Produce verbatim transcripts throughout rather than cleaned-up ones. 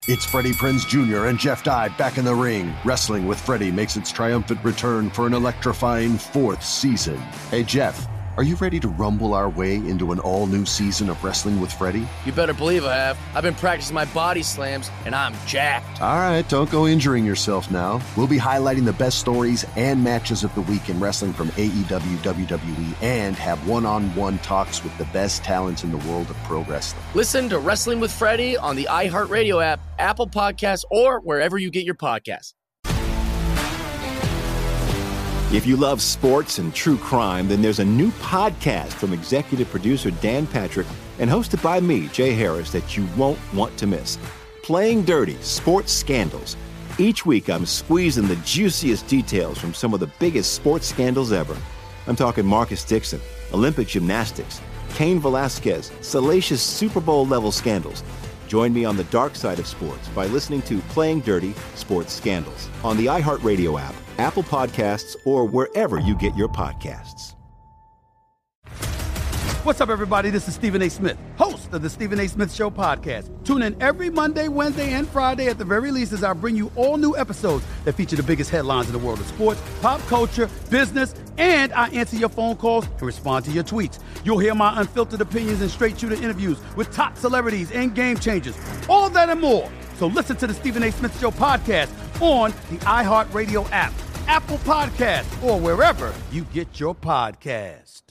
It's Freddie Prinze Junior and Jeff Dye back in the ring. Wrestling with Freddie makes its triumphant return for an electrifying fourth season. Hey, Jeff, are you ready to rumble our way into an all-new season of Wrestling with Freddie? You better believe I have. I've been practicing my body slams, and I'm jacked. All right, don't go injuring yourself now. We'll be highlighting the best stories and matches of the week in wrestling from A E W, W W E, and have one-on-one talks with the best talents in the world of pro wrestling. Listen to Wrestling with Freddie on the iHeartRadio app, Apple Podcasts, or wherever you get your podcasts. If you love sports and true crime, then there's a new podcast from executive producer Dan Patrick and hosted by me, Jay Harris, that you won't want to miss. Playing Dirty: Sports Scandals. Each week, I'm squeezing the juiciest details from some of the biggest sports scandals ever. I'm talking Marcus Dixon, Olympic gymnastics, Cain Velasquez, salacious Super Bowl-level scandals. Join me on the dark side of sports by listening to Playing Dirty: Sports Scandals on the iHeartRadio app, Apple Podcasts, or wherever you get your podcasts. What's up, everybody? This is Stephen A. Smith, host of the Stephen A. Smith Show podcast. Tune in every Monday, Wednesday, and Friday at the very least as I bring you all new episodes that feature the biggest headlines in the world of sports, pop culture, business, and I answer your phone calls and respond to your tweets. You'll hear my unfiltered opinions and straight-shooter interviews with top celebrities and game changers. All that and more. So listen to the Stephen A. Smith Show podcast on the iHeartRadio app, Apple Podcasts, or wherever you get your podcast.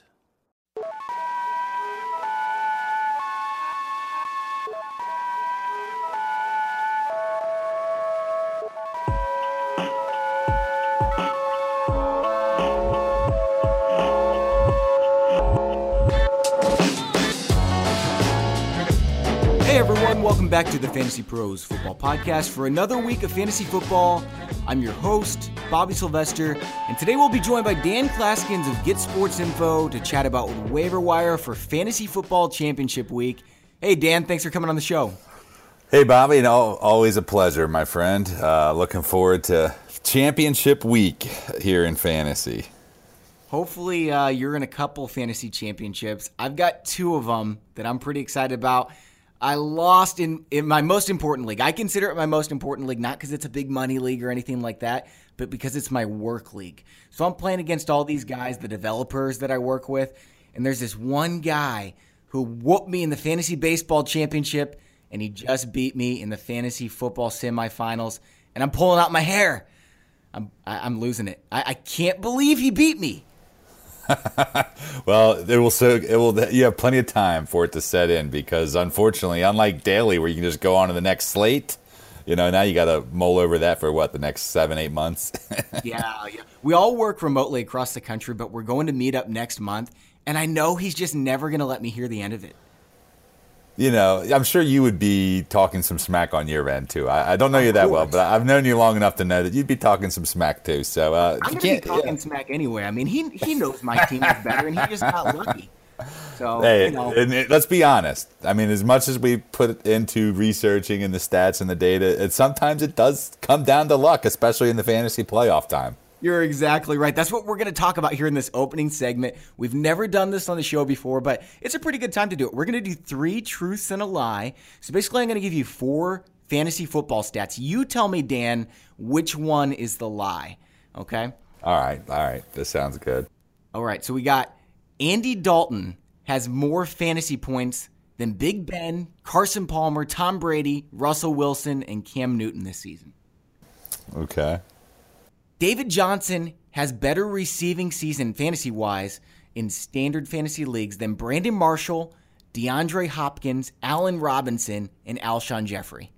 Hey everyone, welcome back to the Fantasy Pros Football Podcast for another week of fantasy football. I'm your host, Bobby Sylvester, and today we'll be joined by Dan Klaskins of Get Sports Info to chat about the waiver wire for Fantasy Football Championship Week. Hey Dan, thanks for coming on the show. Hey Bobby, you know, always a pleasure, my friend. Uh, looking forward to Championship Week here in fantasy. Hopefully uh, you're in a couple fantasy championships. I've got two of them that I'm pretty excited about. I lost in, in my most important league. I consider it my most important league, not because it's a big money league or anything like that, but because it's my work league. So I'm playing against all these guys, the developers that I work with, and there's this one guy who whooped me in the fantasy baseball championship, and he just beat me in the fantasy football semifinals, and I'm pulling out my hair. I'm I, I'm losing it. I, I can't believe he beat me. Well, it will so it will. You have plenty of time for it to set in because, unfortunately, unlike daily, where you can just go on to the next slate, you know, now you got to mull over that for what the next seven, eight months. yeah, yeah. We all work remotely across the country, but we're going to meet up next month, and I know he's just never going to let me hear the end of it. You know, I'm sure you would be talking some smack on your end, too. I, I don't know you that well, but I've known you long enough to know that you'd be talking some smack, too. So uh, I'm going to be talking yeah. smack anyway. I mean, he he knows my team is better, and he just got lucky. So, hey, you know. and it, let's be honest. I mean, as much as we put into researching and the stats and the data, it, sometimes it does come down to luck, especially in the fantasy playoff time. You're exactly right. That's what we're going to talk about here in this opening segment. We've never done this on the show before, but it's a pretty good time to do it. We're going to do three truths and a lie. So basically, I'm going to give you four fantasy football stats. You tell me, Dan, which one is the lie, okay? All right, all right. This sounds good. All right, so we got Andy Dalton has more fantasy points than Big Ben, Carson Palmer, Tom Brady, Russell Wilson, and Cam Newton this season. Okay. David Johnson has better receiving season fantasy-wise in standard fantasy leagues than Brandon Marshall, DeAndre Hopkins, Allen Robinson, and Alshon Jeffrey.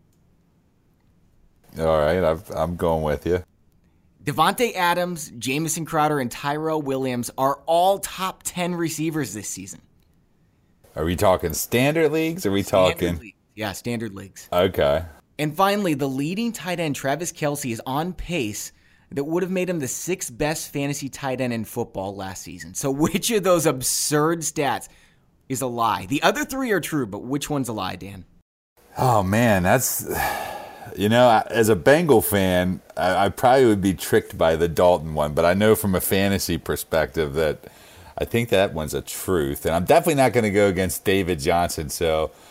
All right, I've, I'm going with you. Devontae Adams, Jamison Crowder, and Tyrell Williams are all top ten receivers this season. Are we talking standard leagues? Or are we Standard talking? league. Yeah, standard leagues. Okay. And finally, the leading tight end, Travis Kelce, is on pace that would have made him the sixth best fantasy tight end in football last season. So which of those absurd stats is a lie? The other three are true, but which one's a lie, Dan? Oh, man, that's... You know, as a Bengal fan, I, I probably would be tricked by the Dalton one, but I know from a fantasy perspective that I think that one's a truth. And I'm definitely not going to go against David Johnson, so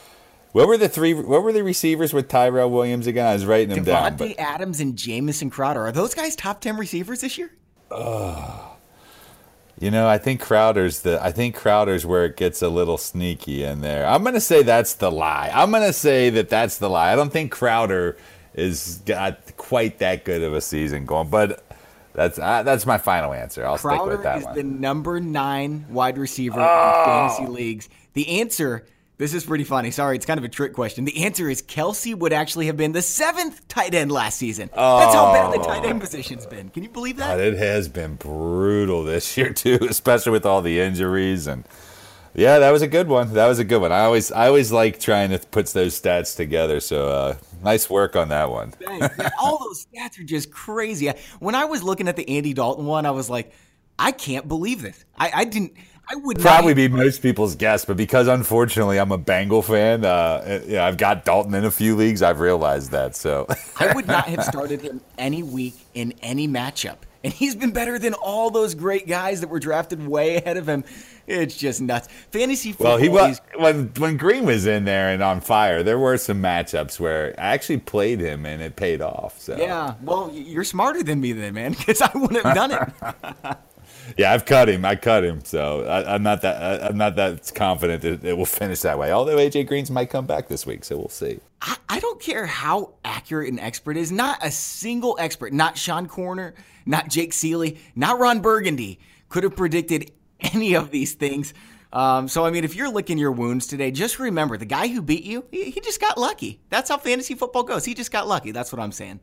What were the three? What were the receivers with Tyrell Williams again? I was writing them down. Devontae Adams and Jamison Crowder. Are those guys top ten receivers this year? Oh, you know, I think Crowder's the. I think Crowder's where it gets a little sneaky in there. I'm gonna say that's the lie. I'm gonna say that that's the lie. I don't think Crowder is got quite that good of a season going, but that's uh, that's my final answer. I'll Crowder stick with that is one. the number nine wide receiver Oh. in fantasy leagues. The answer. This is pretty funny. Sorry, it's kind of a trick question. The answer is Kelsey would actually have been the seventh tight end last season. That's how bad the tight end position's been. Can you believe that? God, it has been brutal this year too, especially with all the injuries. And yeah, that was a good one. That was a good one. I always, I always like trying to put those stats together. So uh, nice work on that one. Thanks. Man, all those stats are just crazy. When I was looking at the Andy Dalton one, I was like, I can't believe this. I, I didn't. I would probably not be most people's guess, but because unfortunately I'm a Bengal fan, uh, yeah, I've got Dalton in a few leagues. I've realized that. So I would not have started him any week in any matchup, and he's been better than all those great guys that were drafted way ahead of him. It's just nuts. Fantasy football. Well, he was is- when when Green was in there and on fire. There were some matchups where I actually played him and it paid off. So Yeah, well, you're smarter than me then, man, because I wouldn't have done it. yeah, I've cut him. I cut him. So I, I'm not that I, I'm not that confident that it will finish that way. Although A J Green's might come back this week, so we'll see. I, I don't care how accurate an expert is. Not a single expert, not Sean Corner, not Jake Seeley, not Ron Burgundy, could have predicted any of these things. Um, so, I mean, if you're licking your wounds today, just remember the guy who beat you, he, he just got lucky. That's how fantasy football goes. He just got lucky. That's what I'm saying.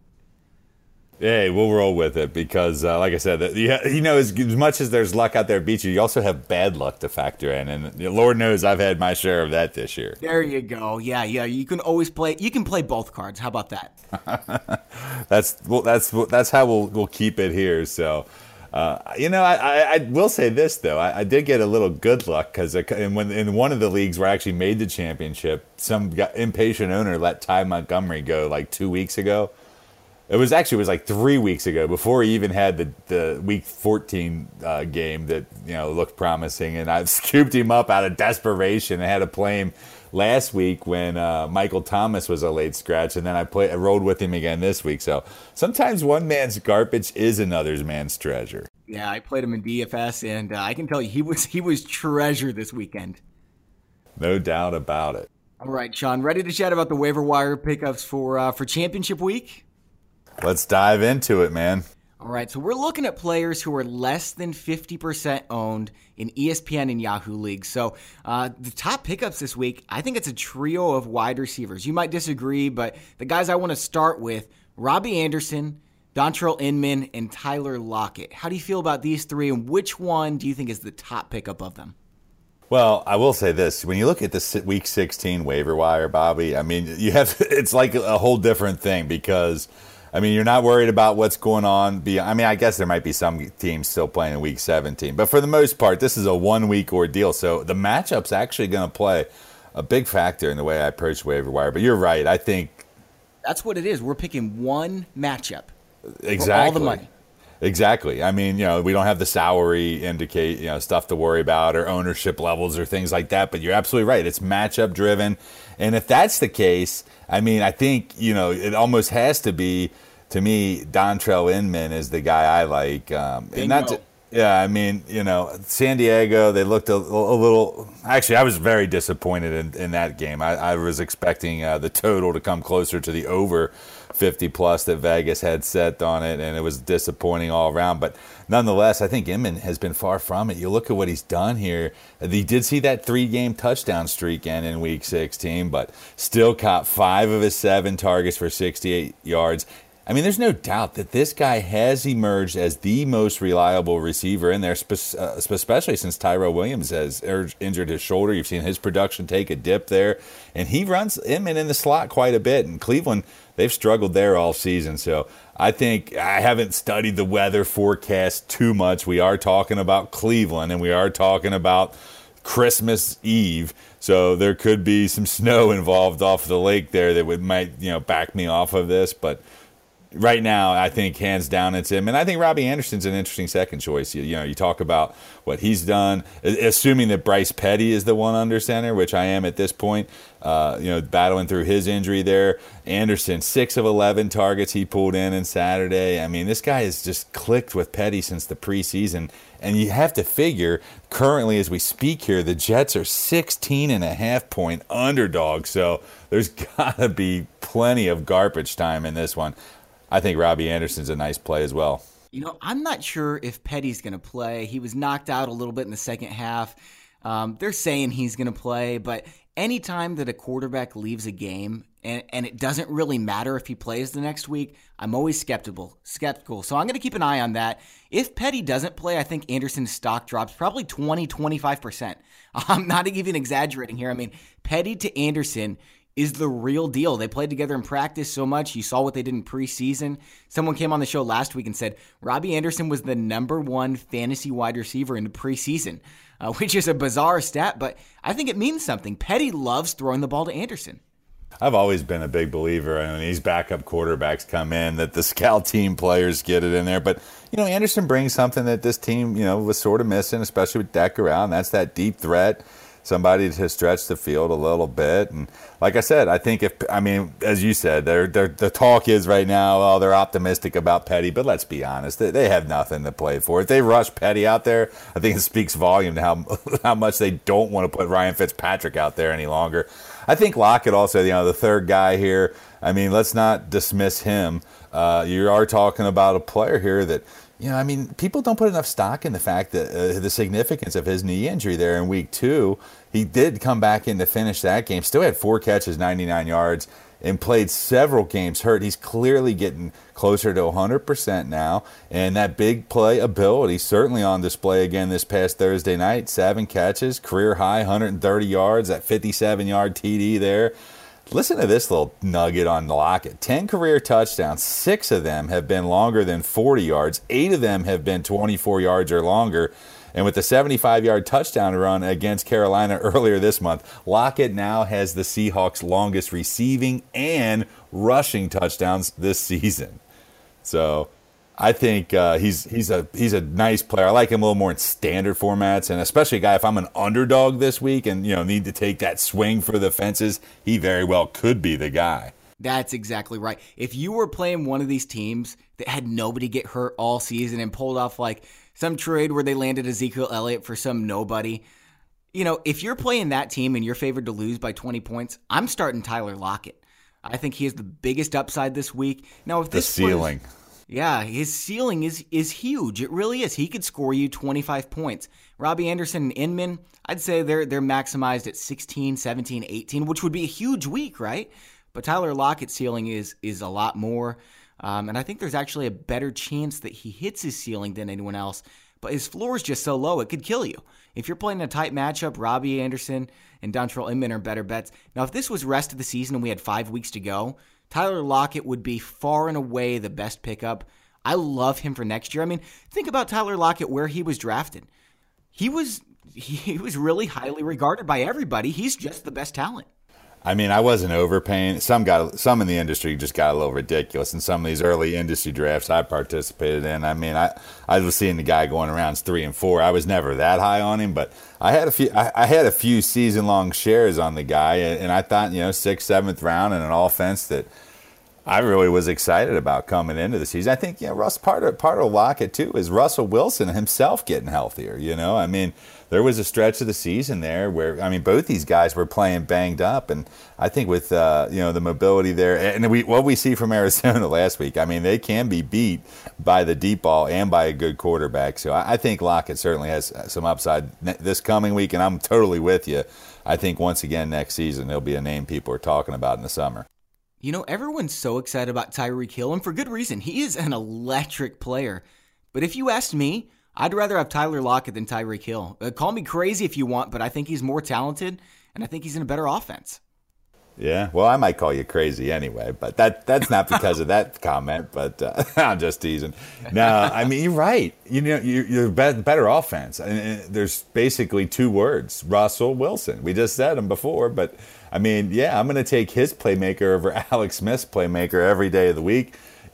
Hey, we'll roll with it because, uh, like I said, that- you, you know, as, as much as there's luck out there beat you, you also have bad luck to factor in, and Lord knows I've had my share of that this year. There you go. Yeah, yeah. You can always play. You can play both cards. How about that? that's well, that's that's how we'll we'll keep it here. So, uh, you know, I, I, I will say this though, I, I did get a little good luck because in when in one of the leagues where I actually made the championship, some impatient owner let Ty Montgomery go like two weeks ago. It was actually it was like three weeks ago before he even had the, the week fourteen uh, game that you know looked promising, and I scooped him up out of desperation. I had to play him last week when uh, Michael Thomas was a late scratch, and then I play I rolled with him again this week. So sometimes one man's garbage is another man's treasure. Yeah, I played him in D F S, and uh, I can tell you he was he was treasure this weekend. No doubt about it. All right, Sean, ready to chat about the waiver wire pickups for uh, for championship week? Let's dive into it, man. All right, so we're looking at players who are less than fifty percent owned in E S P N and Yahoo leagues. So uh, the top pickups this week, I think it's a trio of wide receivers. You might disagree, but the guys I want to start with, Robbie Anderson, Dontrell Inman, and Tyler Lockett. How do you feel about these three, and which one do you think is the top pickup of them? Well, I will say this. When you look at the week sixteen waiver wire, Bobby, I mean, you have it's like a whole different thing because – I mean, you're not worried about what's going on. I mean, I guess there might be some teams still playing in week seventeen. But for the most part, this is a one-week ordeal. So the matchup's actually going to play a big factor in the way I approach waiver wire. But you're right. I think that's what it is. We're picking one matchup exactly. for all the money. Exactly. I mean, you know, we don't have the salary indicate, you know, stuff to worry about or ownership levels or things like that. But you're absolutely right. It's matchup driven. And if that's the case, I mean, I think, you know, it almost has to be, to me, Dontrell Inman is the guy I like. Um, and not to, yeah, I mean, you know, San Diego, they looked a, a little – actually, I was very disappointed in, in that game. I, I was expecting uh, the total to come closer to the over fifty plus that Vegas had set on it, and it was disappointing all around. But nonetheless, I think Inman has been far from it. You look at what he's done here. He did see that three-game touchdown streak end in week sixteen, but still caught five of his seven targets for sixty-eight yards. I mean, there's no doubt that this guy has emerged as the most reliable receiver in there, especially since Tyrell Williams has injured his shoulder. You've seen his production take a dip there, and he runs Inman in the slot quite a bit. And Cleveland, they've struggled there all season. So I think I haven't studied the weather forecast too much. We are talking about Cleveland, and we are talking about Christmas Eve. So there could be some snow involved off the lake there that would might, you know, back me off of this, but right now, I think hands down it's him, and I think Robbie Anderson's an interesting second choice. You, you know, you talk about what he's done, assuming that Bryce Petty is the one under center, which I am at this point. Uh, you know, battling through his injury there. Anderson, six of eleven targets he pulled in on Saturday. I mean, this guy has just clicked with Petty since the preseason. And you have to figure, currently as we speak here, the Jets are sixteen and a half point underdogs. So there's got to be plenty of garbage time in this one. I think Robbie Anderson's a nice play as well. You know, I'm not sure if Petty's going to play. He was knocked out a little bit in the second half. Um, they're saying he's going to play, but anytime that a quarterback leaves a game and, and it doesn't really matter if he plays the next week, I'm always skeptical. Skeptical. So I'm going to keep an eye on that. If Petty doesn't play, I think Anderson's stock drops probably twenty, twenty-five percent. I'm not even exaggerating here. I mean, Petty to Anderson is the real deal. They played together in practice so much. You saw what they did in preseason. Someone came on the show last week and said Robbie Anderson was the number one fantasy wide receiver in the preseason, uh, which is a bizarre stat, but I think it means something. Petty loves throwing the ball to Anderson. I've always been a big believer in when these backup quarterbacks come in that the scout team players get it in there. But, you know, Anderson brings something that this team, you know, was sort of missing, especially with Decker out, and that's that deep threat. Somebody to stretch the field a little bit. And like I said, I think if, I mean, as you said, they're, they're, the talk is right now, oh, they're optimistic about Petty, but let's be honest, they, they have nothing to play for. If they rush Petty out there, I think it speaks volume to how, how much they don't want to put Ryan Fitzpatrick out there any longer. I think Lockett also, you know, the third guy here, I mean, let's not dismiss him. Uh, you are talking about a player here that, you know, I mean, people don't put enough stock in the fact that uh, the significance of his knee injury there in week two. He did come back in to finish that game, still had four catches, ninety-nine yards, and played several games hurt. He's clearly getting closer to one hundred percent now, and that big play ability certainly on display again this past Thursday night. Seven catches, career high, one hundred thirty yards, that fifty-seven-yard T D there. Listen to this little nugget on Lockett. ten career touchdowns. Six of them have been longer than forty yards. Eight of them have been twenty-four yards or longer. And with the seventy-five-yard touchdown run against Carolina earlier this month, Lockett now has the Seahawks' longest receiving and rushing touchdowns this season. So I think uh, he's he's a he's a nice player. I like him a little more in standard formats, and especially a guy, if I'm an underdog this week and, you know, need to take that swing for the fences, he very well could be the guy. That's exactly right. If you were playing one of these teams that had nobody get hurt all season and pulled off like some trade where they landed Ezekiel Elliott for some nobody, you know, if you're playing that team and you're favored to lose by twenty points, I'm starting Tyler Lockett. I think he has the biggest upside this week. Now, if this the ceiling. Plays, yeah, his ceiling is is huge. It really is. He could score you twenty-five points. Robbie Anderson and Inman, I'd say they're they're maximized at sixteen, seventeen, eighteen, which would be a huge week, right? But Tyler Lockett's ceiling is is a lot more. Um, and I think there's actually a better chance that he hits his ceiling than anyone else. But his floor is just so low, it could kill you. If you're playing a tight matchup, Robbie Anderson and Dontrell Inman are better bets. Now, if this was rest of the season and we had five weeks to go, Tyler Lockett would be far and away the best pickup. I love him for next year. I mean, think about Tyler Lockett, where he was drafted. He was he was really highly regarded by everybody. He's just the best talent. I mean, I wasn't overpaying. Some got some in the industry just got a little ridiculous. In some of these early industry drafts I participated in, I mean, I, I was seeing the guy going around three and four. I was never that high on him, but I had a few. I, I had a few season long shares on the guy, and I thought, you know, sixth, seventh round in an offense that I really was excited about coming into the season. I think, you know, Russ, part of part of Lockett too is Russell Wilson himself getting healthier. You know, I mean, there was a stretch of the season there where, I mean, both these guys were playing banged up, and I think with uh, you know, the mobility there, and we what we see from Arizona last week, I mean, they can be beat by the deep ball and by a good quarterback. So I, I think Lockett certainly has some upside this coming week, and I'm totally with you. I think once again next season he'll be a name people are talking about in the summer. You know, everyone's so excited about Tyreek Hill, and for good reason. He is an electric player. But if you asked me, I'd rather have Tyler Lockett than Tyreek Hill. Uh, call me crazy if you want, but I think he's more talented, and I think he's in a better offense. Yeah, well, I might call you crazy anyway, but that that's not because of that comment, but uh, I'm just teasing. No, I mean, you're right. You know, you're, you're better offense. And there's basically two words, Russell Wilson. We just said him before, but, I mean, yeah, I'm going to take his playmaker over Alex Smith's playmaker every day of the week.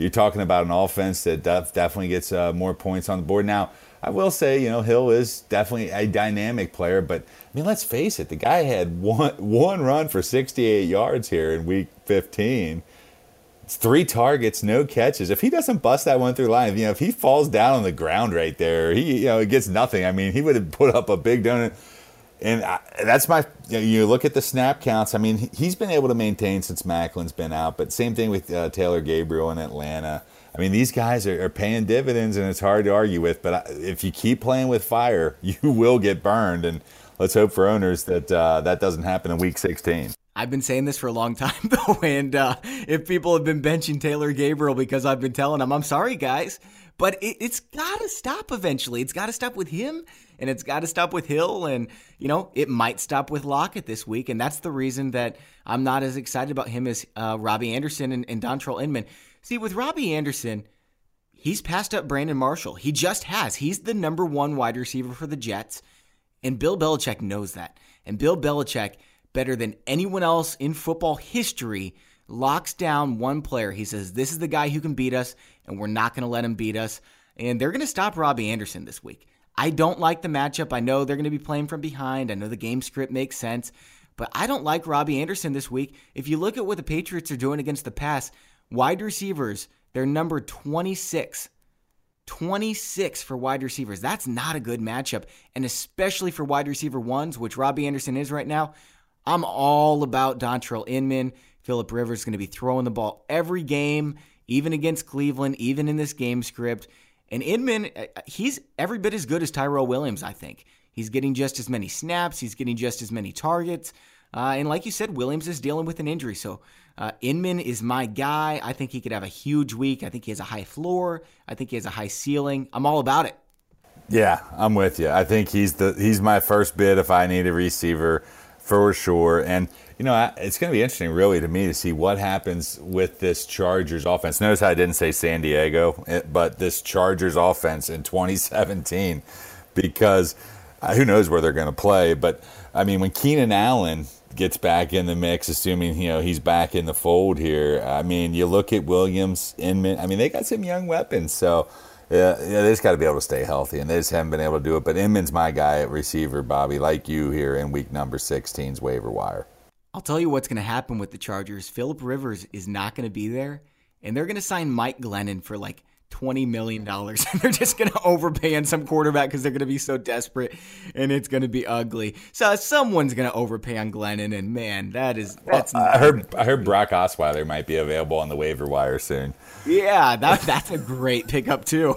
you're talking about an offense that def- definitely gets uh, more points on the board. Now, I will say, you know, Hill is definitely a dynamic player, but I mean, let's face it, the guy had one one run for sixty-eight yards here in week fifteen. It's three targets, no catches. If he doesn't bust that one through line, you know, if he falls down on the ground right there, he, you know, it gets nothing. I mean, he would have put up a big donut. And I, that's my, you know, you look at the snap counts. I mean, he's been able to maintain since Macklin's been out, but same thing with uh, Taylor Gabriel in Atlanta. I mean, these guys are, are paying dividends, and it's hard to argue with. But if you keep playing with fire, you will get burned. And let's hope for owners that uh, that doesn't happen in week sixteen. I've been saying this for a long time, though, and uh, if people have been benching Taylor Gabriel because I've been telling them, I'm sorry, guys, but it, it's got to stop eventually. It's got to stop with him, and it's got to stop with Hill, and, you know, it might stop with Lockett this week, and that's the reason that I'm not as excited about him as uh, Robbie Anderson and, and Dontrell Inman. See, with Robbie Anderson, he's passed up Brandon Marshall. He just has. He's the number one wide receiver for the Jets, and Bill Belichick knows that, and Bill Belichick, better than anyone else in football history, locks down one player. He says, this is the guy who can beat us, and we're not going to let him beat us. And they're going to stop Robbie Anderson this week. I don't like the matchup. I know they're going to be playing from behind. I know the game script makes sense, but I don't like Robbie Anderson this week. If you look at what the Patriots are doing against the pass, wide receivers, they're number twenty-six. twenty-six for wide receivers. That's not a good matchup, and especially for wide receiver ones, which Robbie Anderson is right now. I'm all about Dontrell Inman. Phillip Rivers is going to be throwing the ball every game, even against Cleveland, even in this game script. And Inman, he's every bit as good as Tyrell Williams, I think. He's getting just as many snaps. He's getting just as many targets. Uh, and like you said, Williams is dealing with an injury. So uh, Inman is my guy. I think he could have a huge week. I think he has a high floor. I think he has a high ceiling. I'm all about it. Yeah, I'm with you. I think he's the he's my first bid if I need a receiver. For sure. And, you know, it's going to be interesting, really, to me to see what happens with this Chargers offense. Notice how I didn't say San Diego, but this Chargers offense in twenty seventeen, because who knows where they're going to play. But, I mean, when Keenan Allen gets back in the mix, assuming, you know, he's back in the fold here, I mean, you look at Williams, Inman, I mean, they got some young weapons. So, Yeah, yeah, they just got to be able to stay healthy, and they just haven't been able to do it. But Inman's my guy at receiver, Bobby, like you here in week number sixteen's waiver wire. I'll tell you what's going to happen with the Chargers. Phillip Rivers is not going to be there, and they're going to sign Mike Glennon for like twenty million dollars. They're just going to overpay on some quarterback because they're going to be so desperate, and it's going to be ugly. So someone's going to overpay on Glennon, and man, that is that's. Well, I heard I heard Brock Osweiler might be available on the waiver wire soon. Yeah, that that's a great pickup too.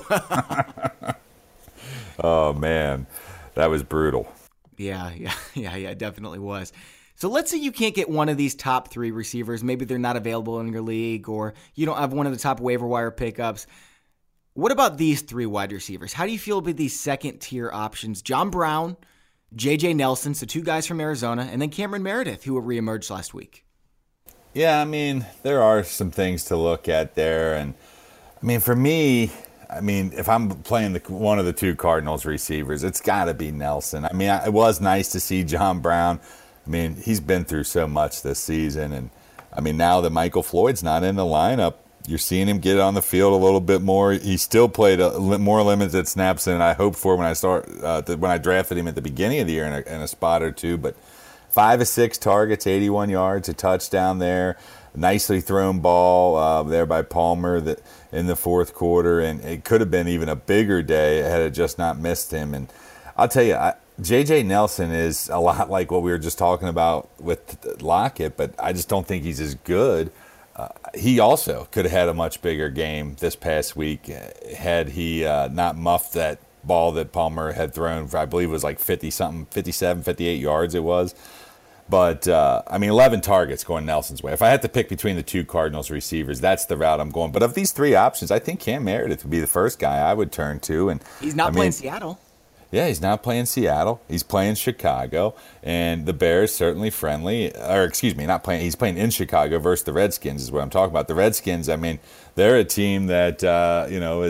Oh man, that was brutal. Yeah, yeah, yeah, yeah, it definitely was. So let's say you can't get one of these top three receivers. Maybe they're not available in your league, or you don't have one of the top waiver wire pickups. What about these three wide receivers? How do you feel about these second-tier options? John Brown, J J Nelson, so two guys from Arizona, and then Cameron Meredith, who reemerged last week. Yeah, I mean, there are some things to look at there. And, I mean, for me, I mean, if I'm playing the, one of the two Cardinals receivers, it's got to be Nelson. I mean, it was nice to see John Brown. I mean, he's been through so much this season. And, I mean, now that Michael Floyd's not in the lineup, you're seeing him get on the field a little bit more. He still played a, more limited snaps than I hoped for when I start uh, when I drafted him at the beginning of the year in a, in a spot or two. But five of six targets, eighty-one yards, a touchdown there. Nicely thrown ball uh, there by Palmer that in the fourth quarter, and it could have been even a bigger day had it just not missed him. And I'll tell you, I, J J Nelson is a lot like what we were just talking about with Lockett, but I just don't think he's as good. Uh, he also could have had a much bigger game this past week had he uh, not muffed that ball that Palmer had thrown for, I believe it was like fifty-something, fifty-seven, fifty-eight yards it was. But, uh, I mean, eleven targets going Nelson's way. If I had to pick between the two Cardinals receivers, that's the route I'm going. But of these three options, I think Cam Meredith would be the first guy I would turn to. And He's not I playing mean, Seattle. Yeah, he's not playing Seattle. He's playing Chicago, and the Bears certainly friendly. Or excuse me, not playing. He's playing in Chicago versus the Redskins is what I'm talking about. The Redskins, I mean, they're a team that uh, you know is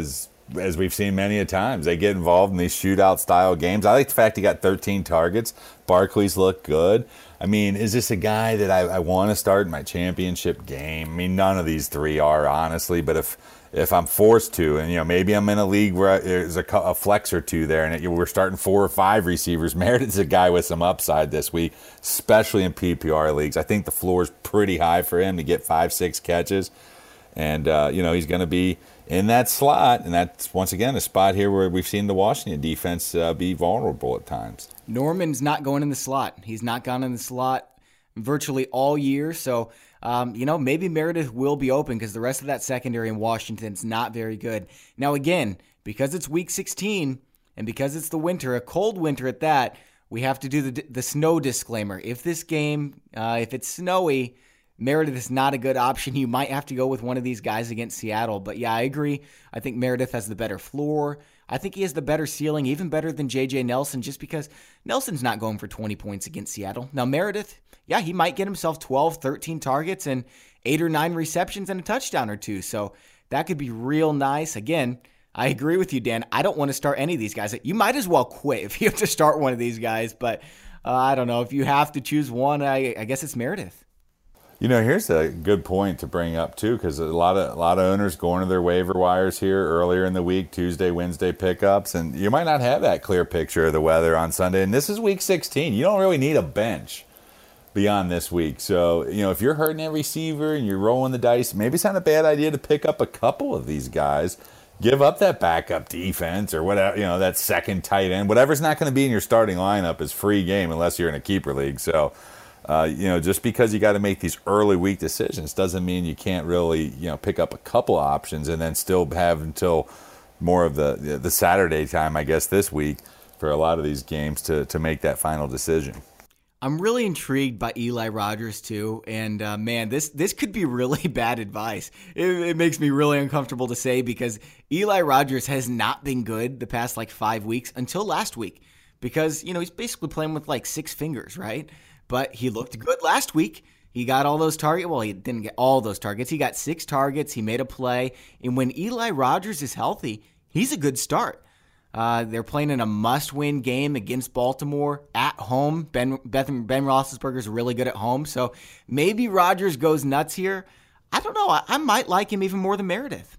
as we've seen many a times, they get involved in these shootout style games. I like the fact he got thirteen targets. Barkley's looked good. I mean, is this a guy that I, I want to start in my championship game? I mean, none of these three are, honestly, but if if I'm forced to, and, you know, maybe I'm in a league where there's a, a flex or two there, and it, we're starting four or five receivers, Meredith's a guy with some upside this week, especially in P P R leagues. I think the floor is pretty high for him to get five, six catches. And, uh, you know, he's going to be in that slot, and that's, once again, a spot here where we've seen the Washington defense uh, be vulnerable at times. Norman's not going in the slot. He's not gone in the slot virtually all year, so, um, you know, maybe Meredith will be open because the rest of that secondary in Washington's not very good. Now, again, because it's week sixteen and because it's the winter, a cold winter at that, we have to do the, the snow disclaimer. If this game, uh, if it's snowy, Meredith is not a good option. You might have to go with one of these guys against Seattle. But yeah, I agree. I think Meredith has the better floor. I think he has the better ceiling, even better than J J Nelson, just because Nelson's not going for twenty points against Seattle. Now, Meredith, yeah, he might get himself twelve, thirteen targets and eight or nine receptions and a touchdown or two. So that could be real nice. Again, I agree with you, Dan. I don't want to start any of these guys. You might as well quit if you have to start one of these guys. But uh, I don't know. If you have to choose one, I, I guess it's Meredith. You know, here's a good point to bring up too, because a lot of a lot of owners going to their waiver wires here earlier in the week, Tuesday, Wednesday pickups, and you might not have that clear picture of the weather on Sunday. And this is week sixteen. You don't really need a bench beyond this week. So, you know, if you're hurting a receiver and you're rolling the dice, maybe it's not a bad idea to pick up a couple of these guys. Give up that backup defense or whatever, you know, that second tight end, whatever's not going to be in your starting lineup is free game unless you're in a keeper league. So. Uh, you know, just because you got to make these early week decisions doesn't mean you can't really, you know, pick up a couple options and then still have until more of the the Saturday time, I guess, this week for a lot of these games to to make that final decision. I'm really intrigued by Eli Rogers too, and uh, man, this this could be really bad advice. It, it makes me really uncomfortable to say because Eli Rogers has not been good the past like five weeks until last week because, you know, he's basically playing with like six fingers, right? But he looked good last week. He got all those targets. Well, he didn't get all those targets. He got six targets. He made a play. And when Eli Rogers is healthy, he's a good start. Uh, they're playing in a must-win game against Baltimore at home. Ben, Ben, Ben Roethlisberger's really good at home. So maybe Rogers goes nuts here. I don't know. I, I might like him even more than Meredith.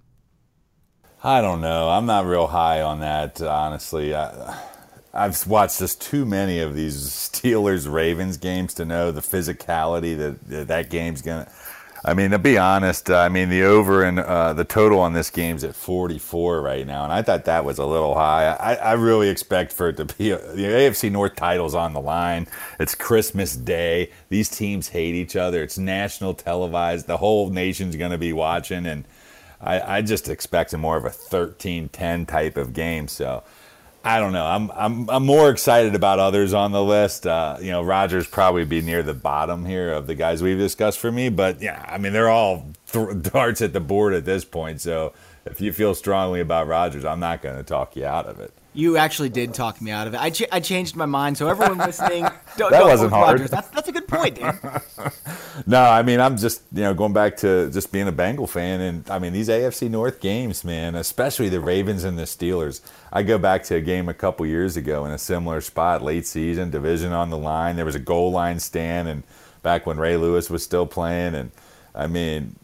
I don't know. I'm not real high on that, honestly. I, I've watched just too many of these Steelers-Ravens games to know the physicality that that game's going to – I mean, to be honest, uh, I mean, the over and uh, the total on this game's at forty-four right now, and I thought that was a little high. I, I really expect for it to be – the A F C North title's on the line. It's Christmas Day. These teams hate each other. It's national televised. The whole nation's going to be watching, and I, I just expect more of a thirteen ten type of game, so – I don't know. I'm I'm I'm more excited about others on the list. Uh, you know, Rodgers probably be near the bottom here of the guys we've discussed for me. But yeah, I mean, they're all th- darts at the board at this point. So if you feel strongly about Rodgers, I'm not going to talk you out of it. You actually did talk me out of it. I, ch- I changed my mind. So everyone listening, don't, that don't wasn't hard. Rodgers. That's, that's a good point, Dan. No, I mean, I'm just, you know, going back to just being a Bengal fan. And, I mean, these A F C North games, man, especially the Ravens and the Steelers. I go back to a game a couple years ago in a similar spot, late season, division on the line. There was a goal line stand, and back when Ray Lewis was still playing. And, I mean,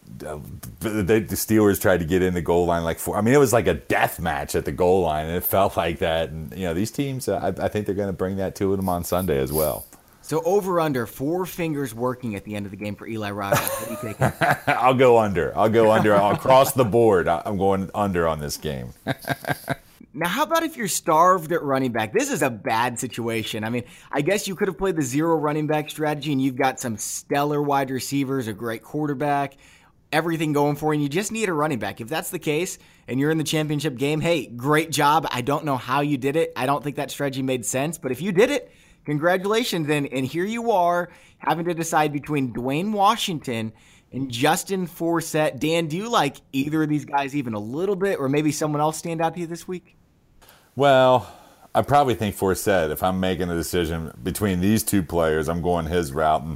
the Steelers tried to get in the goal line like four. I mean, it was like a death match at the goal line, and it felt like that. And, you know, these teams, I, I think they're going to bring that to them on Sunday as well. So over under, four fingers working at the end of the game for Eli Rogers. What do you take? I'll go under. I'll go under. Across the board, I'm going under on this game. Now, how about if you're starved at running back? This is a bad situation. I mean, I guess you could have played the zero running back strategy, and you've got some stellar wide receivers, a great quarterback, everything going for you, and you just need a running back. If that's the case, and you're in the championship game, hey, great job. I don't know how you did it. I don't think that strategy made sense, but if you did it, congratulations. And, and here you are having to decide between Dwayne Washington and Justin Forsett. Dan, do you like either of these guys even a little bit, or maybe someone else stand out to you this week? Well, I probably think Forsett, if I'm making a decision between these two players, I'm going his route. And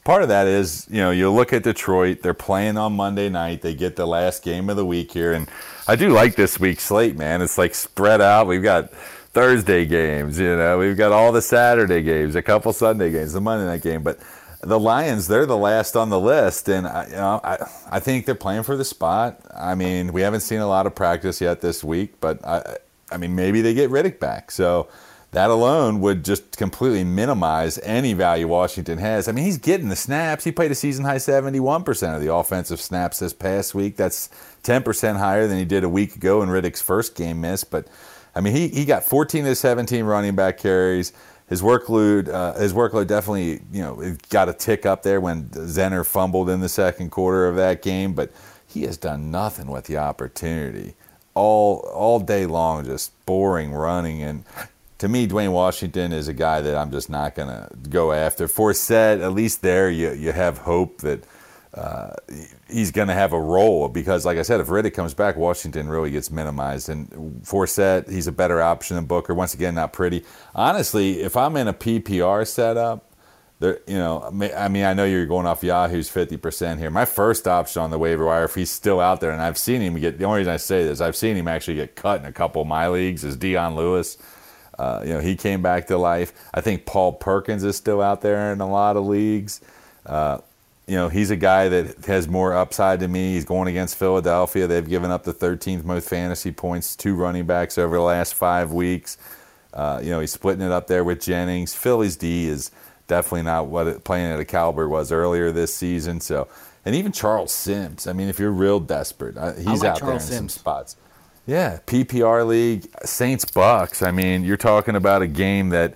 part of that is, you know, you look at Detroit, they're playing on Monday night. They get the last game of the week here. And I do like this week's slate, man. It's like spread out. We've got Thursday games, you know, we've got all the Saturday games, a couple Sunday games, the Monday night game. But the Lions, they're the last on the list. And, I, you know, I, I think they're playing for the spot. I mean, we haven't seen a lot of practice yet this week, but I, I mean, maybe they get Riddick back. So that alone would just completely minimize any value Washington has. I mean, he's getting the snaps. He played a season-high seventy-one percent of the offensive snaps this past week. That's ten percent higher than he did a week ago in Riddick's first game miss. But, I mean, he, he got fourteen to seventeen running back carries. His workload uh, his workload definitely, you know, it got a tick up there when Zenner fumbled in the second quarter of that game. But he has done nothing with the opportunity. All, all day long, just boring running. And to me, Dwayne Washington is a guy that I'm just not going to go after. Forsett, at least there you you have hope that uh, he's going to have a role because, like I said, if Riddick comes back, Washington really gets minimized. And Forsett, he's a better option than Booker. Once again, not pretty. Honestly, if I'm in a P P R setup, there, you know, I mean, I know you're going off Yahoo's fifty percent here. My first option on the waiver wire, if he's still out there, and I've seen him get, the only reason I say this, I've seen him actually get cut in a couple of my leagues, is Dion Lewis. Uh, you know, he came back to life. I think Paul Perkins is still out there in a lot of leagues. Uh, you know, he's a guy that has more upside to me. He's going against Philadelphia. They've given up the thirteenth most fantasy points to running backs over the last five weeks. Uh, you know, he's splitting it up there with Jennings. Philly's D is definitely not what it, playing at a caliber was earlier this season. So, and even Charles Sims. I mean, if you're real desperate, uh, he's like out Charles there in Sims. some spots. Yeah, P P R league, Saints Bucks. I mean, you're talking about a game that,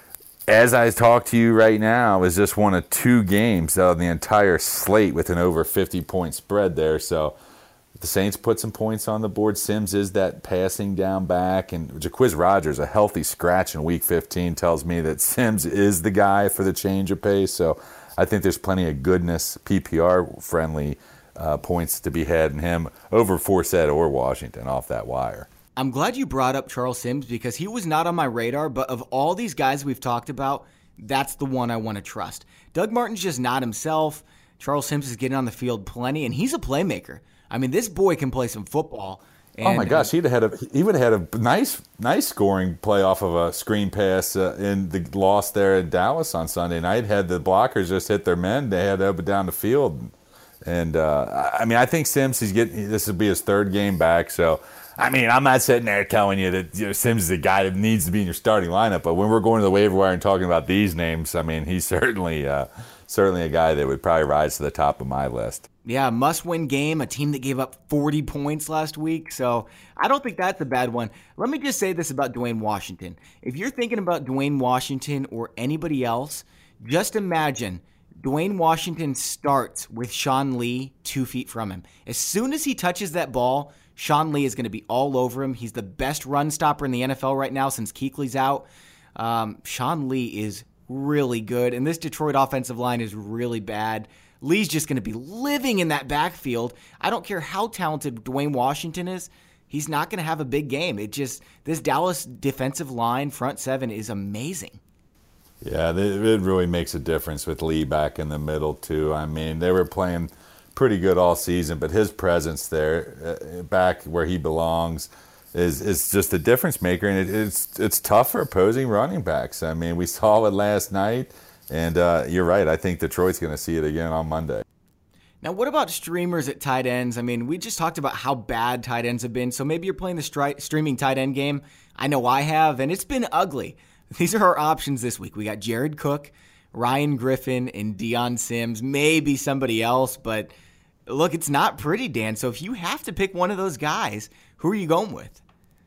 as I talk to you right now, is just one of two games out of the entire slate with an over fifty point spread there. So the Saints put some points on the board. Sims is that passing down back, and Jacquizz Rodgers, a healthy scratch in Week fifteen, tells me that Sims is the guy for the change of pace. So I think there's plenty of goodness, P P R friendly Uh, points to be had in him over Forsett or Washington off that wire. I'm glad you brought up Charles Sims because he was not on my radar, but of all these guys we've talked about, that's the one I want to trust. Doug Martin's just not himself. Charles Sims is getting on the field plenty, and he's a playmaker. I mean, this boy can play some football. And, oh my gosh, he'd have had a he would have had a nice nice scoring play off of a screen pass uh, in the loss there at Dallas on Sunday night. Had the blockers just hit their men, they had to up and down the field. And, uh, I mean, I think Sims, he's getting, this will be his third game back. So, I mean, I'm not sitting there telling you that you know, Sims is the guy that needs to be in your starting lineup. But when we're going to the waiver wire and talking about these names, I mean, he's certainly uh, certainly a guy that would probably rise to the top of my list. Yeah, must-win game, a team that gave up forty points last week. So I don't think that's a bad one. Let me just say this about Dwayne Washington. If you're thinking about Dwayne Washington or anybody else, just imagine Dwayne Washington starts with Sean Lee two feet from him. As soon as he touches that ball, Sean Lee is going to be all over him. He's the best run stopper in the N F L right now since Kuechly's out. Um, Sean Lee is really good, and this Detroit offensive line is really bad. Lee's just going to be living in that backfield. I don't care how talented Dwayne Washington is. He's not going to have a big game. It just, this Dallas defensive line, front seven, is amazing. Yeah, it really makes a difference with Lee back in the middle, too. I mean, they were playing pretty good all season, but his presence there, uh, back where he belongs, is is just a difference maker, and it, it's it's tough for opposing running backs. I mean, we saw it last night, and uh, you're right. I think Detroit's going to see it again on Monday. Now, what about streamers at tight ends? I mean, we just talked about how bad tight ends have been, so maybe you're playing the stri- streaming tight end game. I know I have, and it's been ugly. These are our options this week. We got Jared Cook, Ryan Griffin, and Dion Sims. Maybe somebody else, but look, it's not pretty, Dan. So if you have to pick one of those guys, who are you going with?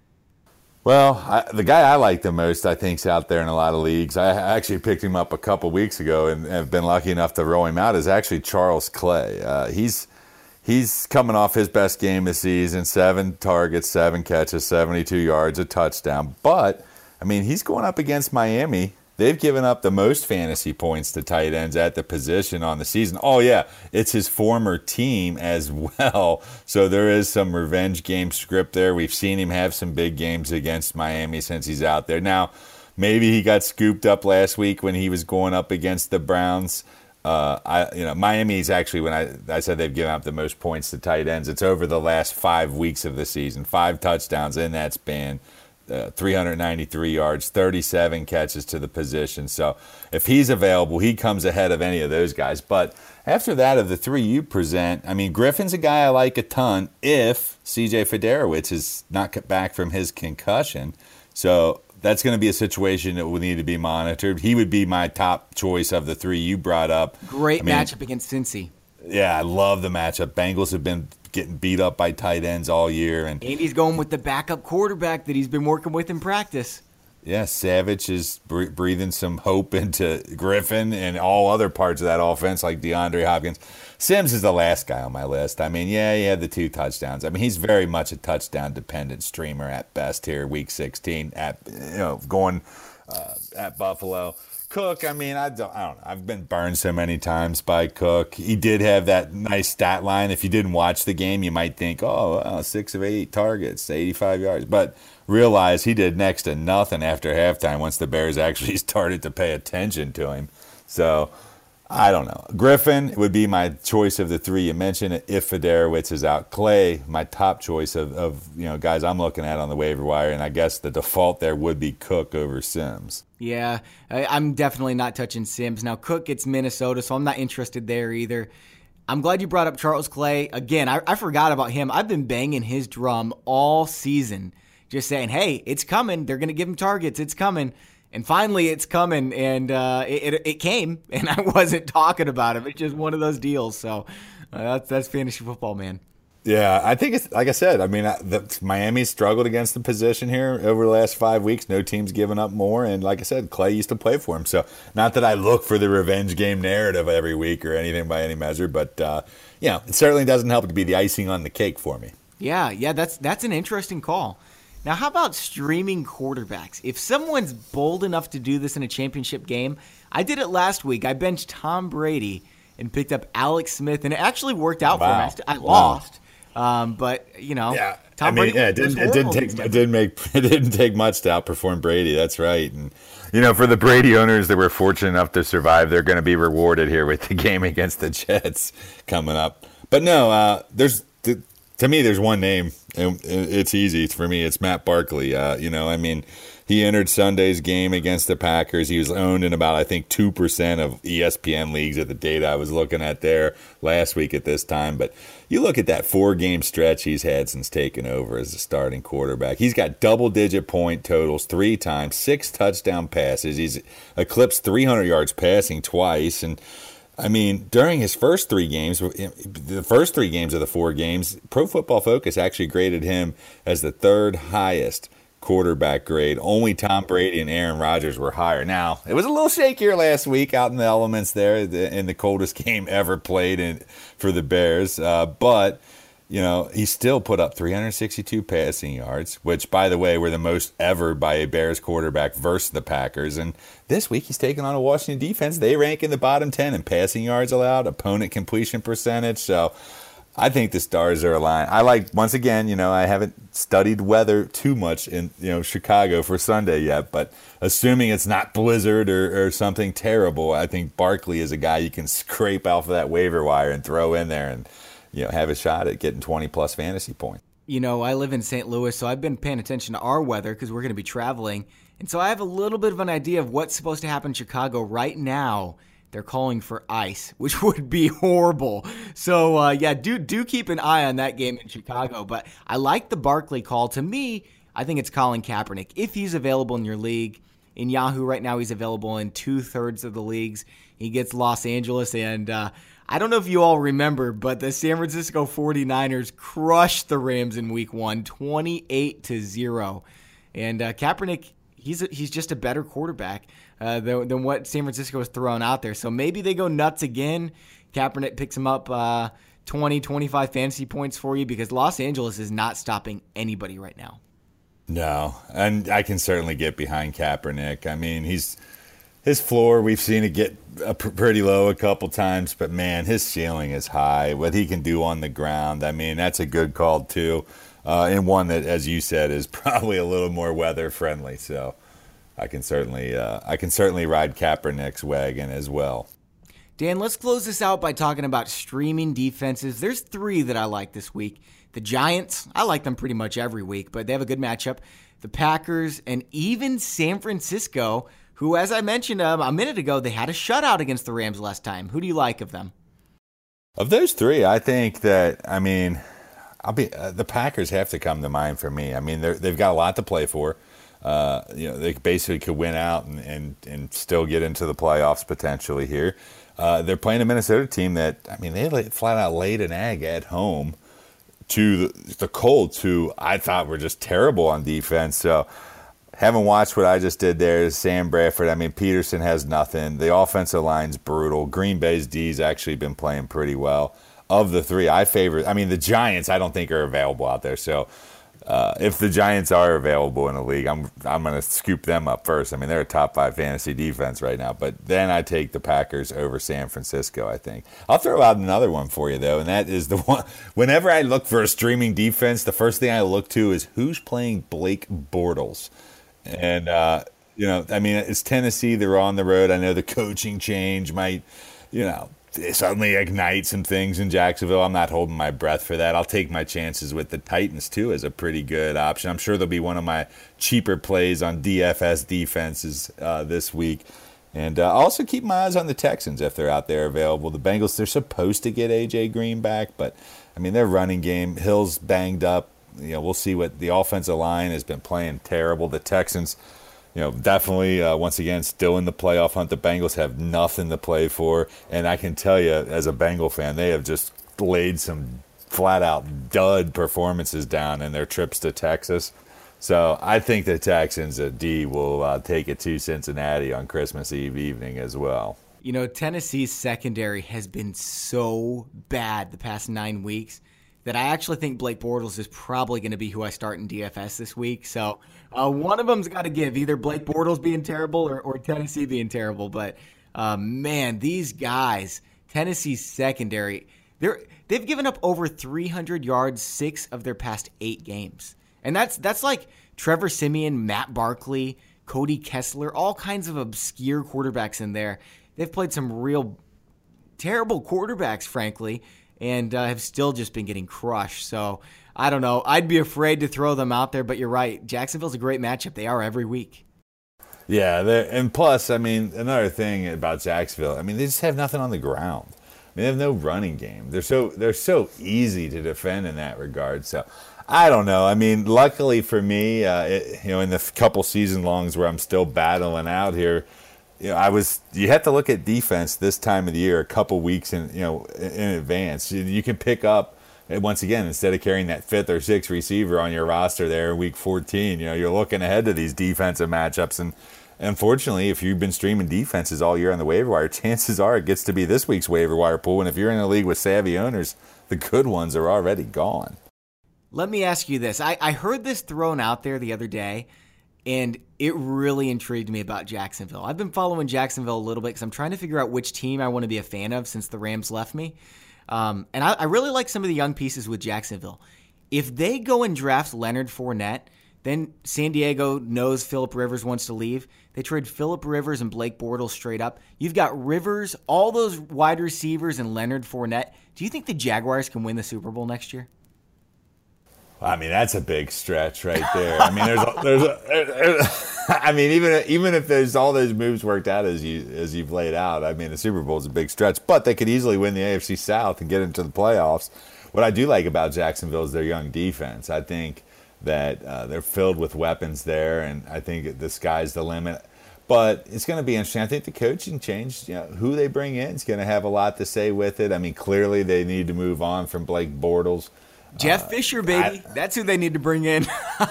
Well, I, the guy I like the most, I think, is out there in a lot of leagues. I actually picked him up a couple weeks ago and have been lucky enough to roll him out, is actually Charles Clay. Uh, he's he's coming off his best game this season, seven targets, seven catches, seventy-two yards, a touchdown. But I mean, he's going up against Miami. They've given up the most fantasy points to tight ends at the position on the season. Oh, yeah, it's his former team as well. So there is some revenge game script there. We've seen him have some big games against Miami since he's out there. Now, maybe he got scooped up last week when he was going up against the Browns. Uh, I, you know, Miami's actually, when I, I said they've given up the most points to tight ends, it's over the last five weeks of the season. Five touchdowns in that span, uh, three hundred ninety-three yards, thirty-seven catches to the position. So if he's available, he comes ahead of any of those guys. But after that, of the three you present, I mean, Griffin's a guy I like a ton if C J Fiedorowicz is not cut back from his concussion. So that's going to be a situation that will need to be monitored. He would be my top choice of the three you brought up. Great I mean, matchup against Cincy. Yeah, I love the matchup. Bengals have been getting beat up by tight ends all year. And, and he's going with the backup quarterback that he's been working with in practice. Yeah, Savage is breathing some hope into Griffin and all other parts of that offense like DeAndre Hopkins. Sims is the last guy on my list. I mean, yeah, he had the two touchdowns. I mean, he's very much a touchdown-dependent streamer at best here, Week sixteen, at you know going uh, at Buffalo. Cook, I mean, I don't, I don't know. I've been burned so many times by Cook. He did have that nice stat line. If you didn't watch the game, you might think, oh, well, six of eight targets, eighty-five yards. But realize he did next to nothing after halftime once the Bears actually started to pay attention to him. So, I don't know. Griffin would be my choice of the three you mentioned if Fiedorowicz is out. Clay, my top choice of, of you know guys I'm looking at on the waiver wire, and I guess the default there would be Cook over Sims. Yeah, I, I'm definitely not touching Sims. Now, Cook gets Minnesota, so I'm not interested there either. I'm glad you brought up Charles Clay. Again, I, I forgot about him. I've been banging his drum all season, just saying, hey, it's coming. They're going to give him targets. It's coming. And finally, it's coming, and uh, it, it, it came, and I wasn't talking about it. It's just one of those deals. So uh, that's that's fantasy football, man. Yeah, I think it's like I said. I mean, the, Miami struggled against the position here over the last five weeks. No team's given up more, and like I said, Clay used to play for him. So not that I look for the revenge game narrative every week or anything by any measure, but uh, you know, it certainly doesn't help to be the icing on the cake for me. Yeah, yeah, that's that's an interesting call. Now, how about streaming quarterbacks? If someone's bold enough to do this in a championship game, I did it last week. I benched Tom Brady and picked up Alex Smith, and it actually worked out wow. for me. I wow. lost, um, but you know, yeah. Tom I mean, Brady. Yeah, it didn't. It didn't take. It didn't make. It didn't take much to outperform Brady. That's right. And you know, for the Brady owners that were fortunate enough to survive, they're going to be rewarded here with the game against the Jets coming up. But no, uh, there's. To me, there's one name, and it's easy for me. It's Matt Barkley. Uh, you know, I mean, he entered Sunday's game against the Packers. He was owned in about, I think, two percent of E S P N leagues at the data I was looking at there last week at this time. But you look at that four-game stretch he's had since taking over as a starting quarterback. He's got double-digit point totals three times, six touchdown passes. He's eclipsed three hundred yards passing twice, and I mean, during his first three games, the first three games of the four games, Pro Football Focus actually graded him as the third highest quarterback grade. Only Tom Brady and Aaron Rodgers were higher. Now, it was a little shakier last week out in the elements there in the coldest game ever played in, for the Bears. Uh, but, you know, he still put up three hundred sixty-two passing yards, which, by the way, were the most ever by a Bears quarterback versus the Packers. And this week he's taking on a Washington defense. They rank in the bottom ten in passing yards allowed, opponent completion percentage. So I think the stars are aligned. I like, once again, you know, I haven't studied weather too much in, you know, Chicago for Sunday yet, but assuming it's not blizzard or, or something terrible, I think Barkley is a guy you can scrape off of that waiver wire and throw in there and, you know, have a shot at getting twenty plus fantasy points. You know, I live in Saint Louis, so I've been paying attention to our weather because we're going to be traveling. And so I have a little bit of an idea of what's supposed to happen in Chicago right now. They're calling for ice, which would be horrible. So, uh, yeah, do do keep an eye on that game in Chicago. But I like the Barkley call. To me, I think it's Colin Kaepernick. If he's available in your league, in Yahoo right now, he's available in two-thirds of the leagues. He gets Los Angeles, and uh, I don't know if you all remember, but the San Francisco forty-niners crushed the Rams in week one, twenty-eight to zero. And uh, Kaepernick, he's a, he's just a better quarterback uh, than, than what San Francisco has thrown out there. So maybe they go nuts again. Kaepernick picks him up uh, twenty, twenty-five fantasy points for you because Los Angeles is not stopping anybody right now. No, and I can certainly get behind Kaepernick. I mean, he's his floor, we've seen it get uh, pretty low a couple times, but man, his ceiling is high. What he can do on the ground, I mean, that's a good call too. Uh, and one that, as you said, is probably a little more weather friendly. So I can certainly, uh, I can certainly ride Kaepernick's wagon as well. Dan, let's close this out by talking about streaming defenses. There's three that I like this week. The Giants, I like them pretty much every week, but they have a good matchup. The Packers, and even San Francisco, who, as I mentioned um, a minute ago, they had a shutout against the Rams last time. Who do you like of them? Of those three, I think that, I mean, I'll be uh, the Packers have to come to mind for me. I mean, they've got a lot to play for. Uh, you know, they basically could win out and, and, and still get into the playoffs potentially here. Uh, they're playing a Minnesota team that, I mean, they flat out laid an egg at home to the, the Colts, who I thought were just terrible on defense. So, haven't watched what I just did there. Sam Bradford, I mean, Peterson has nothing. The offensive line's brutal. Green Bay's D's actually been playing pretty well. Of the three, I favor, I mean, the Giants I don't think are available out there. So, Uh, if the Giants are available in the league, I'm I'm going to scoop them up first. I mean, they're a top five fantasy defense right now. But then I take the Packers over San Francisco, I think. I'll throw out another one for you, though, and that is the one. Whenever I look for a streaming defense, the first thing I look to is who's playing Blake Bortles. And, uh, you know, I mean, it's Tennessee. They're on the road. I know the coaching change might, you know, suddenly ignite some things in Jacksonville. I'm not holding my breath for that. I'll take my chances with the Titans, too, as a pretty good option. I'm sure they'll be one of my cheaper plays on D F S defenses uh, this week. And uh, I'll also keep my eyes on the Texans if they're out there available. The Bengals, they're supposed to get A J Green back, but, I mean, their running game, Hill's banged up. You know, we'll see what the offensive line has been playing terrible. The Texans, you know, definitely, uh, once again, still in the playoff hunt. The Bengals have nothing to play for. And I can tell you, as a Bengal fan, they have just laid some flat-out dud performances down in their trips to Texas. So I think the Texans at D will uh, take it to Cincinnati on Christmas Eve evening as well. You know, Tennessee's secondary has been so bad the past nine weeks that I actually think Blake Bortles is probably going to be who I start in D F S this week. So uh, one of them's got to give, either Blake Bortles being terrible or, or Tennessee being terrible. But, uh, man, these guys, Tennessee's secondary, they're, they've given up over three hundred yards six of their past eight games. And that's that's like Trevor Siemian, Matt Barkley, Cody Kessler, all kinds of obscure quarterbacks in there. They've played some real terrible quarterbacks, frankly, and uh, have still just been getting crushed. So, I don't know. I'd be afraid to throw them out there, but you're right. Jacksonville's a great matchup. They are every week. Yeah, and plus, I mean, another thing about Jacksonville, I mean, they just have nothing on the ground. I mean, they have no running game. They're so they're so easy to defend in that regard. So, I don't know. I mean, luckily for me, uh, it, you know, in the couple season longs where I'm still battling out here, you know, I was. You have to look at defense this time of the year, a couple weeks in, you know, in advance. You, you can pick up. Once again, instead of carrying that fifth or sixth receiver on your roster there in week fourteen, you know, you're looking ahead to these defensive matchups. And unfortunately, if you've been streaming defenses all year on the waiver wire, chances are it gets to be this week's waiver wire pool. And if you're in a league with savvy owners, the good ones are already gone. Let me ask you this. I, I heard this thrown out there the other day, and it really intrigued me about Jacksonville. I've been following Jacksonville a little bit because I'm trying to figure out which team I want to be a fan of since the Rams left me. Um, and I, I really like some of the young pieces with Jacksonville. If they go and draft Leonard Fournette, then San Diego knows Phillip Rivers wants to leave. They trade Phillip Rivers and Blake Bortles straight up. You've got Rivers, all those wide receivers, and Leonard Fournette. Do you think the Jaguars can win the Super Bowl next year? I mean, that's a big stretch right there. I mean, there's, a, there's, a, there's I mean, even even if there's all those moves worked out as you as you've laid out, I mean, the Super Bowl is a big stretch. But they could easily win the A F C South and get into the playoffs. What I do like about Jacksonville is their young defense. I think that uh, they're filled with weapons there, and I think the sky's the limit. But it's going to be interesting. I think the coaching change, you know, who they bring in is going to have a lot to say with it. I mean, clearly they need to move on from Blake Bortles. Jeff uh, Fisher, baby. I, That's who they need to bring in.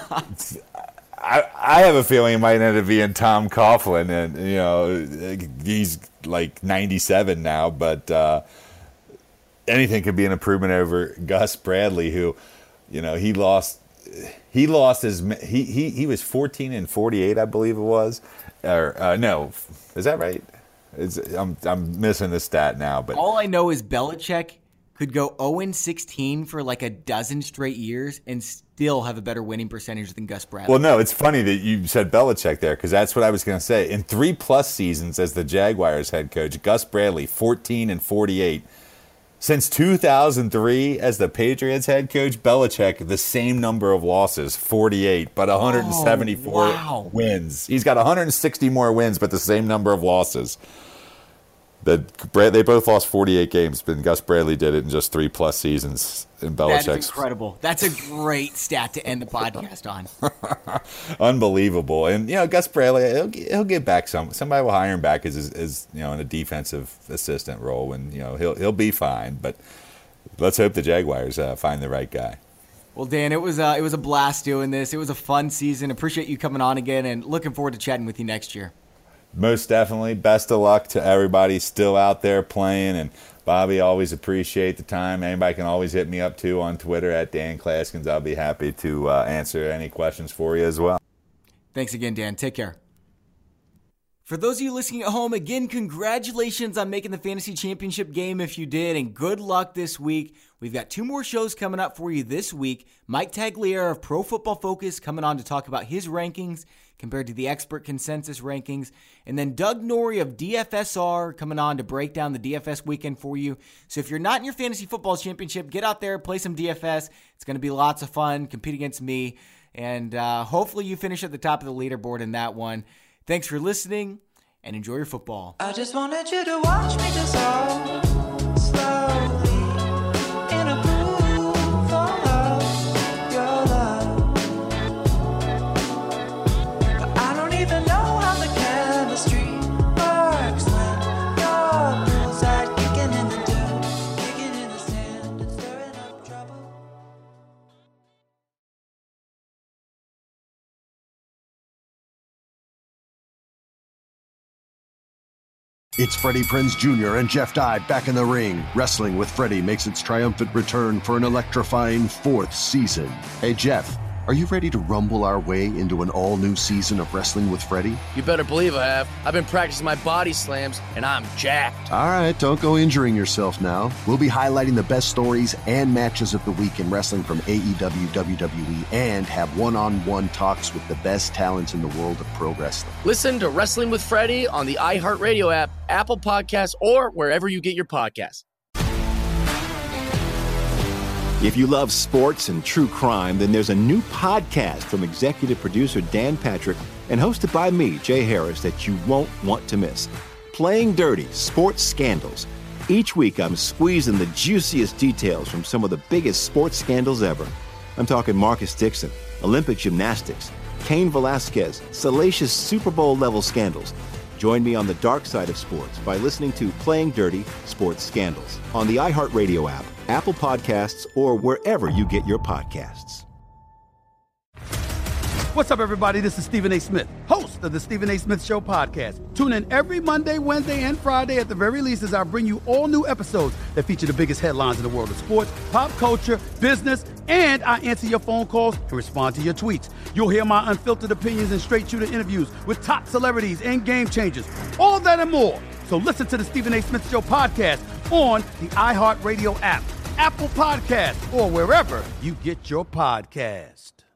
I, I have a feeling it might end up being Tom Coughlin, and you know he's like ninety-seven now, but uh, anything could be an improvement over Gus Bradley, who, you know, he lost. He lost his. He he he was fourteen and forty-eight, I believe it was, or uh, no, is that right? It's, I'm I'm missing the stat now, but all I know is Belichick could go oh and sixteen for like a dozen straight years and still have a better winning percentage than Gus Bradley. Well, no, it's funny that you said Belichick there, because that's what I was going to say. In three plus seasons as the Jaguars head coach, Gus Bradley, fourteen and forty-eight. Since two thousand three, as the Patriots head coach, Belichick, the same number of losses, forty-eight, but one hundred seventy-four oh, wow. wins. He's got one hundred sixty more wins, but the same number of losses. The, they both lost forty-eight games, but Gus Bradley did it in just three plus seasons in Belichick's. That's incredible. That's a great stat to end the podcast on. Unbelievable. And, you know, Gus Bradley, he'll, he'll get back some. Somebody will hire him back as, as, you know, in a defensive assistant role, and, you know, he'll he'll be fine. But let's hope the Jaguars uh, find the right guy. Well, Dan, it was, uh, it was a blast doing this. It was a fun season. Appreciate you coming on again, and looking forward to chatting with you next year. Most definitely. Best of luck to everybody still out there playing. And Bobby, always appreciate the time. Anybody can always hit me up too on Twitter at Dan Claskins. I'll be happy to uh, answer any questions for you as well. Thanks again, Dan. Take care. For those of you listening at home, again, congratulations on making the Fantasy Championship game if you did, and good luck this week. We've got two more shows coming up for you this week. Mike Tagliere of Pro Football Focus coming on to talk about his rankings compared to the expert consensus rankings. And then Doug Norrie of D F S R coming on to break down the D F S weekend for you. So if you're not in your Fantasy Football Championship, get out there, play some D F S. It's going to be lots of fun. Compete against me. And uh, hopefully you finish at the top of the leaderboard in that one. Thanks for listening, and enjoy your football. I just wanted you to watch me dissolve slowly in a groove of your love. But I don't even know how the chemistry works when your bullseye kicking in the dirt, kicking in the sand and stirring up trouble. It's Freddie Prinze Junior and Jeff Dye back in the ring. Wrestling with Freddie makes its triumphant return for an electrifying fourth season. Hey, Jeff, are you ready to rumble our way into an all-new season of Wrestling with Freddie? You better believe I have. I've been practicing my body slams, and I'm jacked. All right, don't go injuring yourself now. We'll be highlighting the best stories and matches of the week in wrestling from A E W, W W E, and have one-on-one talks with the best talents in the world of pro wrestling. Listen to Wrestling with Freddie on the iHeartRadio app, Apple Podcasts, or wherever you get your podcasts. If you love sports and true crime, then there's a new podcast from executive producer Dan Patrick and hosted by me, Jay Harris, that you won't want to miss. Playing Dirty: Sports Scandals. Each week, I'm squeezing the juiciest details from some of the biggest sports scandals ever. I'm talking Marcus Dixon, Olympic gymnastics, Cain Velasquez, salacious Super Bowl-level scandals. Join me on the dark side of sports by listening to Playing Dirty: Sports Scandals on the iHeartRadio app, Apple Podcasts, or wherever you get your podcasts. What's up, everybody? This is Stephen A. Smith, host of the Stephen A. Smith Show podcast. Tune in every Monday, Wednesday, and Friday at the very least as I bring you all new episodes that feature the biggest headlines in the world of sports, pop culture, business, and I answer your phone calls and respond to your tweets. You'll hear my unfiltered opinions and straight-shooter interviews with top celebrities and game changers. All that and more. So listen to the Stephen A. Smith Show podcast on the iHeartRadio app, Apple Podcasts, or wherever you get your podcast.